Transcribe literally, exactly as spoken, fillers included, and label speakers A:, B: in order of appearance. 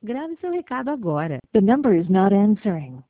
A: Grave seu recado agora.
B: The number is not answering.